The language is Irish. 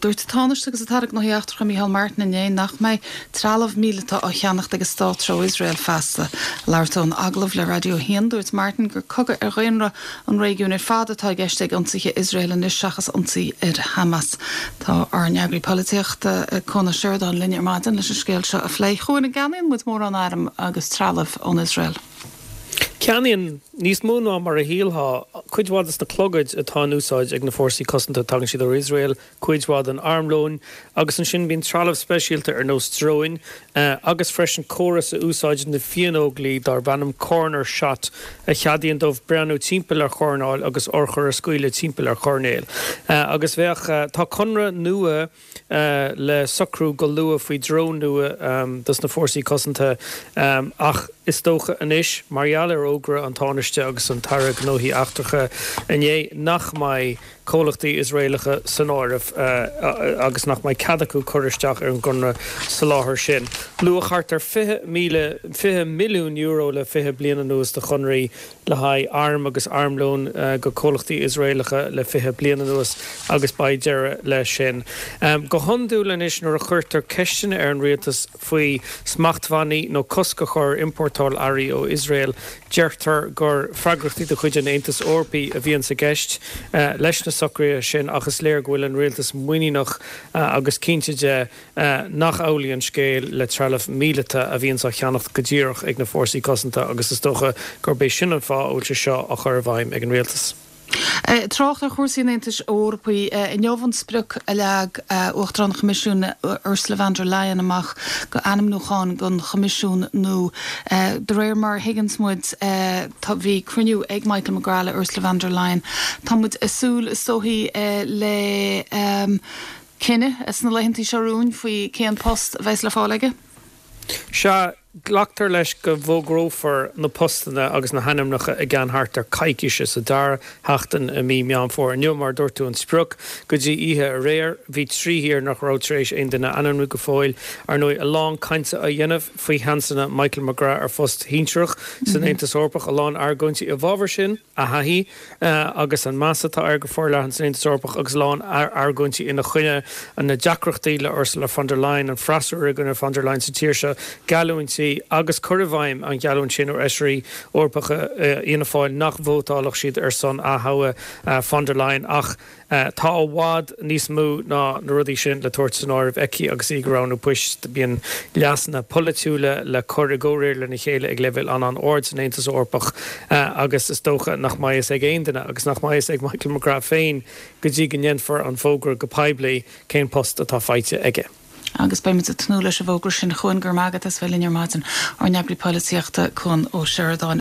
dúirt táneiste agus atarach nó heachtar go Micheál Martin in nach mai 13 míle ó cheannach agus Státro Israel festa leirtón aglah le radio Hín dúirt Martin gur cogadh ar réonra an réigiún ar fad atá gceiste ionsaithe Israel an is seachas ionsaí ar Hamas. Tá ar neagraí políteachta chuna Sheridan linne maidin leis scéil seo a phlé chuin na ganin mu mór an airm agus 13 ón Israel. Ceann níos múna mar a híalha, cuidhvád is na clogaid atá úsáid ag na fórsaí cosanta tagann siad ar Israel, cuidhvád an armlón, agus an sin bíon trealamh speisialta ar nó stróin, agus freisin córas a úsáid na fianóglí dar bannam corner shot a cheadaíon dómh breanú timpeall ar chornáil agus orchar a scuile timpeall ar chornéil. Agus bheith tá conra nua le socrú go lua faoi drón nua dus na fórsaí cosanta ach is tócha anis, mariaal ar ógra an táneiste agus an tara gnóhí achtarcha iné nach mai cólachtaí Israelige san áirih agus nach mai cadacú choristeach ar an gona sa láthair sin. Luachart ar 50 milliún euro le 50 bliana nuas de chunraí le haid arm agus armlón go cólachtaí Israelige le 50 bliana nuas agus baidéire le sin. Go honúlan is nuair a chuirtar ceistena ar an rialtas faoi smachtmhaí nó cosca chur importáil airí ó Israel deirtar gur freagrachtaí do chuid an Aontas Orpaí a bhíonn sa gceist leis na socraí sin agus léir gohfuil an rialtas muoinech agus cinnteide nach álaíonn scéal le 13 míleta a bhíonn sa cheannacht go ddíoch ag na fórsaí cosanta agus is tócha gur bé sin an fá óilte seo a chur bhaim ag an rialtas. Trácht ar chósaí Aontas Orpaí in Jovansbrück a leag uachtar an Comisiún Ursula von der Leyen amach go anam nócháin gon Comisiún nó de réir mar Higginsmuid tá bhí cruniú ag Michael McGrath Ursula von der Leyen. Tá muid asúil istóthaí le cinenne is na leithintí searún faoi céan post bheits le fálaige? Se glachtar leis go bhógrófar na postana agus na hanimnacha a gceanthart ar caiiciise sa dar heachtain a mí meán fór. Nniu mar dúirtú an spruk go dtí ihe a réir, bhí trí hir nach ráutrééis aon duine ananú go fáil ar nó a lán cainte a dhéanamh faoi hansanna Michael McGrath ar fust híntrach san Aontas Orpach a lán argóintí a bhábhar sin a haí agus an másatá ar go fór lehan san Aontas Orpach agus lán argóintí ina chuine an na deacrachtaí le Ursula von der Leyen an frasú gunnar von der Leyen sa tíirse galúintí agus curvhaim an gealún sin ó eisrí orpacha ina fáil nach bhótálach siad ar son a hawa von der Leyen ach tá bhád níos mú ná na rudí sin le tuairt san áirih eici agus ígránú puist bíon leasna politúile le corrigóir le na chéile ag lefuil an ord san Aontas Orpach agus is tócha nach mai is ag aon duine agus nach mai is ag Michael McGrath féin go dtí go nnéanfar an fógra go paibli cén post atá feite aige. Agus bei mit a tnúla se bhógur sin chuin gur mágad as bhfuil in ar mátain ar neagraí políteachta chun ó Sheridan